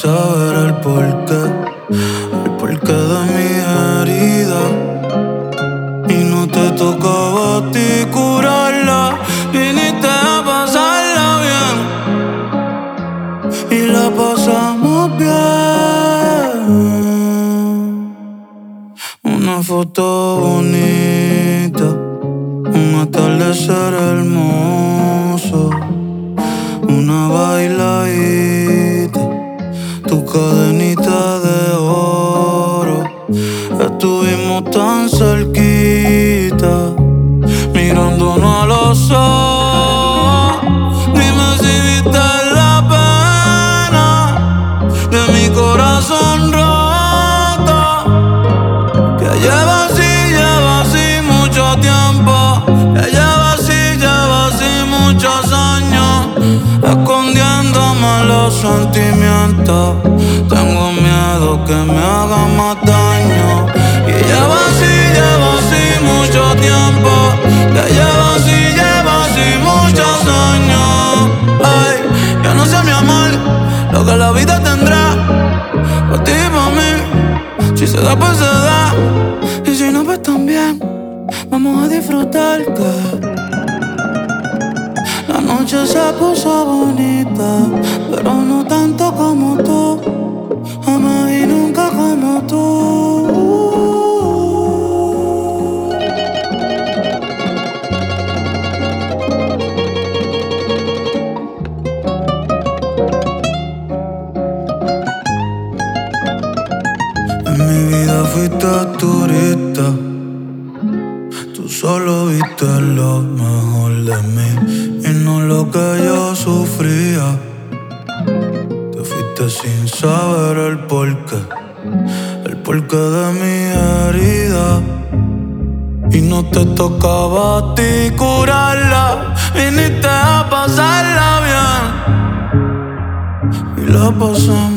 saber el porqué de mi herida. Y no te tocaba a ti curarla, viniste a pasarla bien y la pasamos bien. Una foto bonita, un atardecer hermoso, una bailadita, tu cadenita de oro. Estuvimos tan cerquita, mirándonos a los ojos. Dime si viste la pena de mi corazón roto, que lleva así mucho tiempo, que lleva así muchos años, escondiéndome los sentimientos. Tengo miedo que me hagan más daño. Y lleva así mucho tiempo, que lleva así muchos años. Ay, yo no sé, mi amor, lo que la vida tendrá pa' ti y pa' mí. Si se da, pues se da, y si no, pues también. Vamos a disfrutar que la noche se puso bonita, pero no tanto como tú, jamás y nunca como tú. En mi vida fuiste turista, tú solo viste lo mejor de mí y no lo que yo sufría. Te fuiste sin saber el porqué de mi herida. Y no te tocaba a ti curarla, viniste a pasarla bien y la pasamos